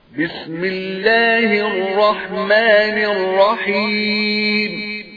بسم الله الرحمن الرحيم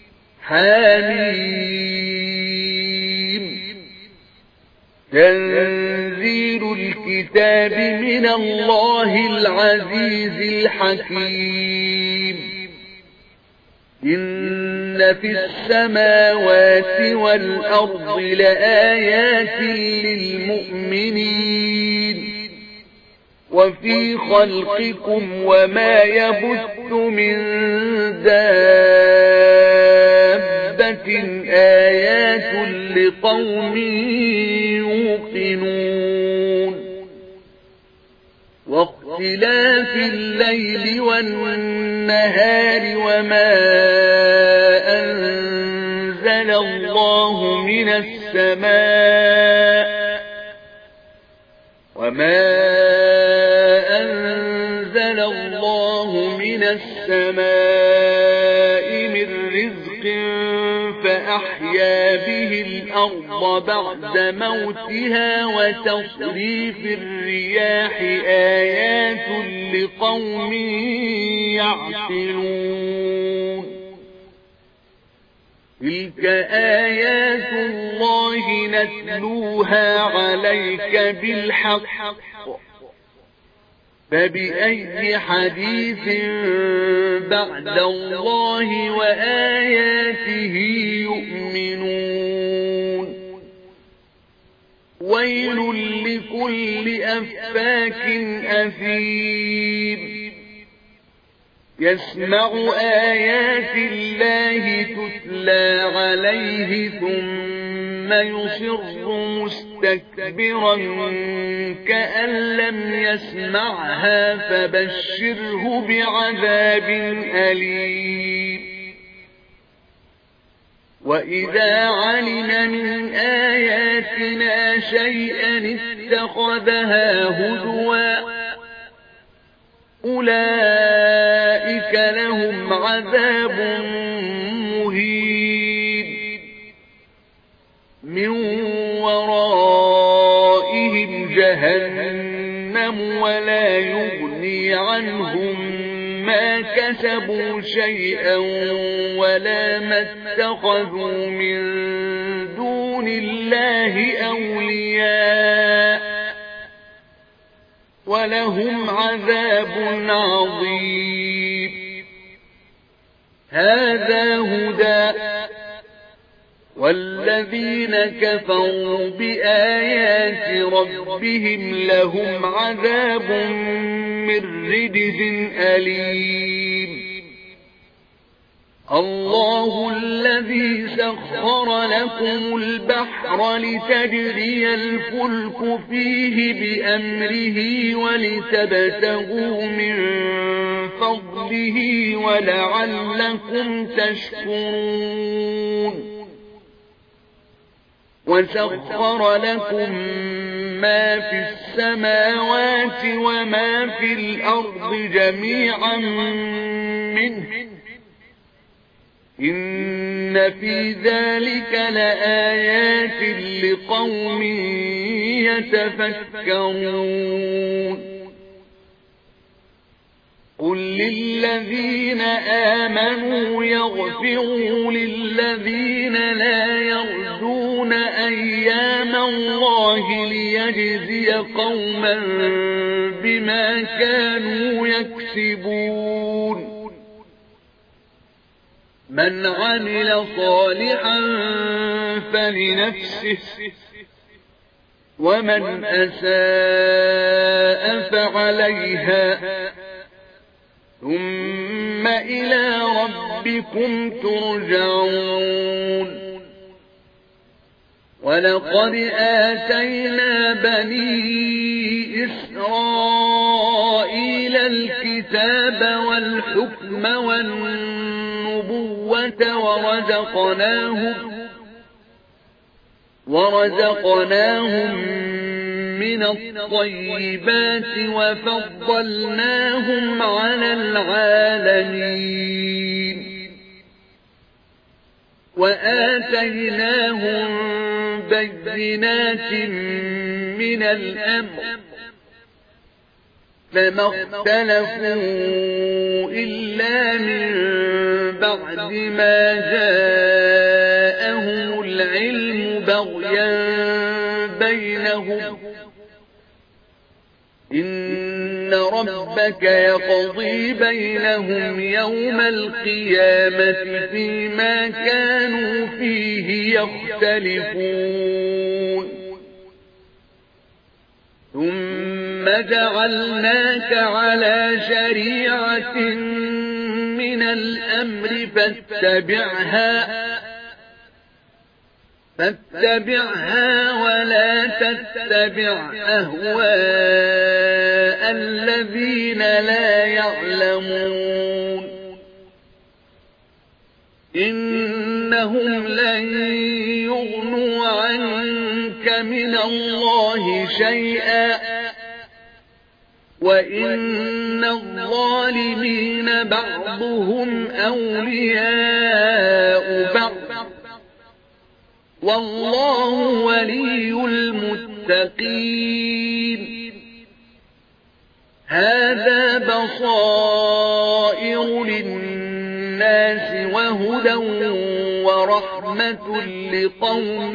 حميم تنزيل الكتاب من الله العزيز الحكيم إن في السماوات والأرض لآيات للمؤمنين وفي خلقكم وما يبث من دابة آيات لقوم يوقنون واختلاف الليل والنهار وما أنزل الله من السماء من رزق فأحيا به الأرض بعد موتها وتصريف الرياح آيات لقوم يعقلون تلك آيات الله نتلوها عليك بالحق فبأي حديث بعد الله وآياته يؤمنون ويل لكل أفاك أثيم يسمع آيات الله تتلى عليه ثم يصر مستكبرا كأن لم يسمعها فبشره بعذاب أليم وإذا علم من آياتنا شيئا اتخذها هزوا أولئك لهم عذاب مهين من ورائهم جهنم ولا يغني عنهم ما كسبوا شيئا ولا ما اتخذوا من دون الله أولياء ولهم عذاب عظيم هذا هدى والذين كفروا بآيات ربهم لهم عذاب من رجز أليم الله الذي سخر لكم البحر لتجري الفلك فيه بأمره ولتبتغوا من فضله ولعلكم تشكرون وسخر لكم ما في السماوات وما في الأرض جميعا منه إن في ذلك لآيات لقوم يتفكرون قل للذين آمنوا يغفروا للذين لا يرجون أيام الله ليجزي قوما بما كانوا يكسبون من عمل صالحا فلنفسه ومن أساء فعليها ثم إلى ربكم ترجعون ولقد آتينا بني إسرائيل الكتاب والحكم والنبوة ورزقناهم من الطيبات وفضلناهم على العالمين وآتيناهم بينات من الأمر فما اختلفوا إلا من بعد ما جاءهم العلم بغيا بينهم إن ربك يقضي بينهم يوم القيامة فيما كانوا فيه يختلفون ثم جعلناك على شريعة من الأمر فاتبعها ولا تتبع أهواء الذين لا يعلمون إنهم لن يغنوا عنك من الله شيئا وإن الظالمين بعضهم أولياء بعض والله ولي المتقين هذا بصائر للناس وهدى ورحمة لقوم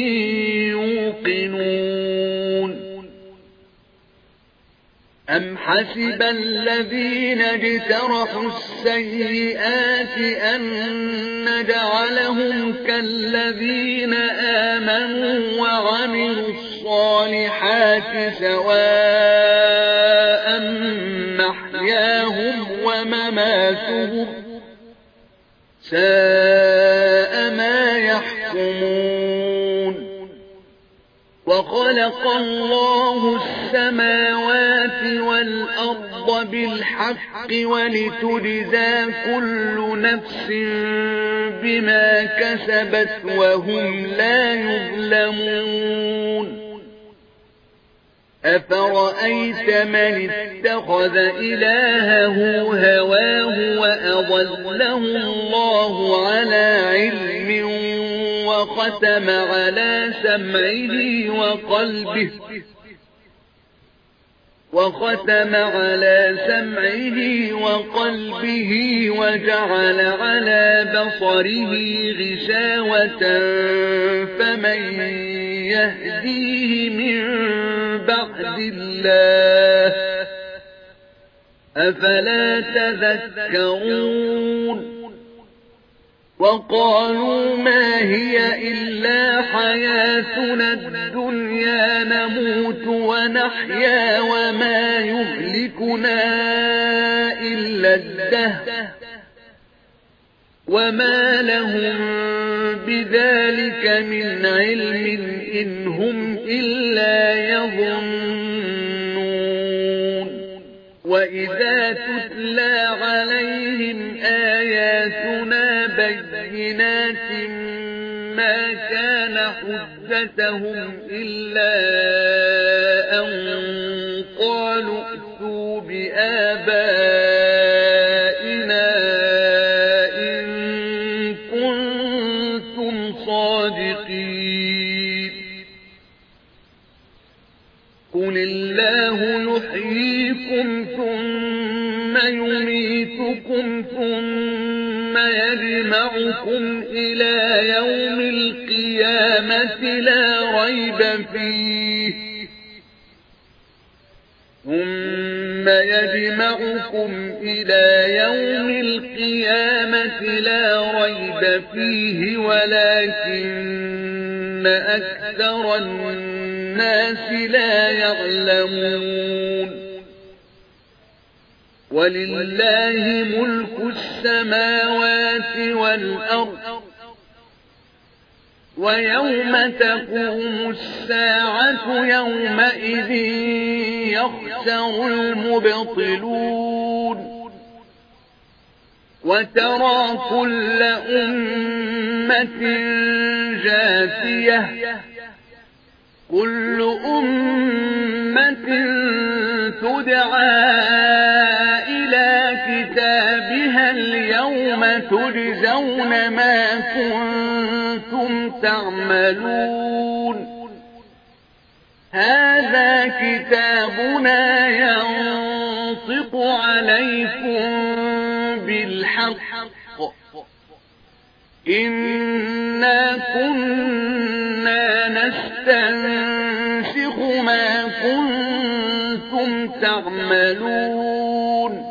يوقنون أم حسب الذين اجترحوا السيئات أن نجعلهم كالذين آمنوا وعملوا الصالحات سواء محياهم ومماتهم ساء ما يحكمون وخلق الله السماوات والأرض بالحق ولتجزى كل نفس بما كسبت وهم لا يظلمون أفرأيت من اتخذ إلهه هواه وأضله الله على علم وختم على سمعه وقلبه وجعل على بصره غشاوة فمن يهديه من بعد الله أفلا تذكرون وقالوا ما هي إلا حياتنا الدنيا نموت ونحيا وما يهلكنا إلا الدهر وما لهم بذلك من علم إن هم إلا يظنون وإذا تتلى عليهم آياتنا بينات ما كان حجتهم إلا أن قالوا ائتوا بآبائنا إن كنتم صادقين قل الله يحييكم ثم يميتكم ثم يجمعكم إلى يوم القيامة لا ريب فيه ولكن أكثر الناس لا يعلمون ولله ملك السماوات والأرض ويوم تقوم الساعة يومئذ يخسر المبطلون وترى كل أمة جاثية كل أمة تدعى إلى كتابها اليوم تجزون ما كنتم تعملون هذا كتابنا ينطق ننطق عليكم بالحق إنا كنا نستنسخ ما كنتم تعملون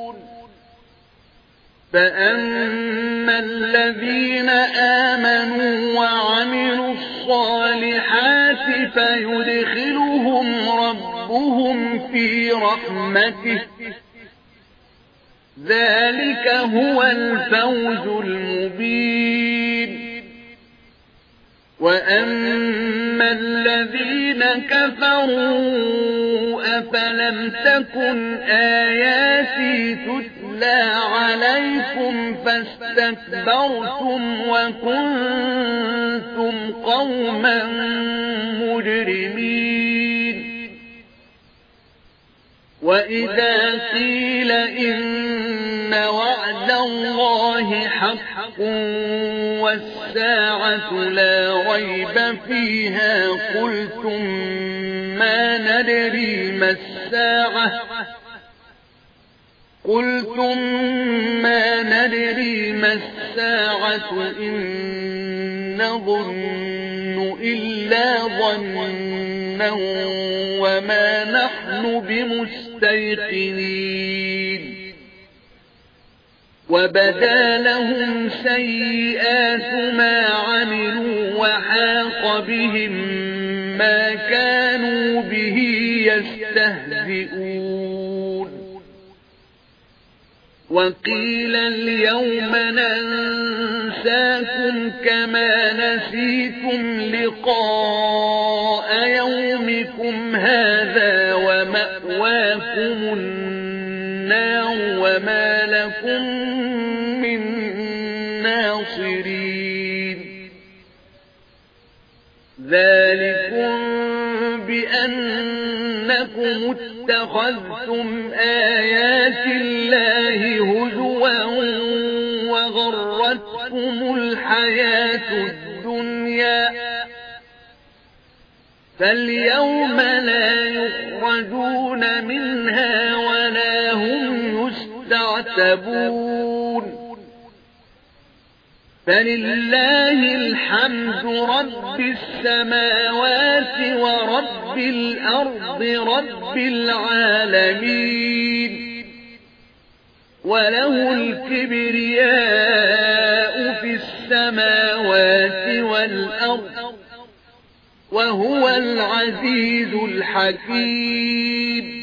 فأما الذين آمنوا وعملوا الصالحات فيدخلهم ربهم في رحمته ذلك هو الفوز المبين وأما الذين كفروا أفلم تكن آياتي تتلى عليكم فاستكبرتم وكنتم قوما مجرمين وإذا قيل إن وعد الله حق والساعة لا ريب فيها قلتم ما ندري ما الساعة إن نظن إلا ظنا وما نحن بمستيقنين وبدا لهم سيئات ما عملوا وحاق بهم ما كانوا به يستهزئون وقيل اليوم ننساكم كما نسيتم لقاء يومكم هذا ومأواكم النار وما لكم من ناصرين ذلكم بأنكم اتخذتم آيات الله هزوا وغرتكم الحياة الدنيا فاليوم لا يخرجون منها ولا هم يستعتبون فلله الحمد رب السماوات ورب الأرض رب العالمين وله الكبرياء في السماوات والأرض وهو العزيز الحكيم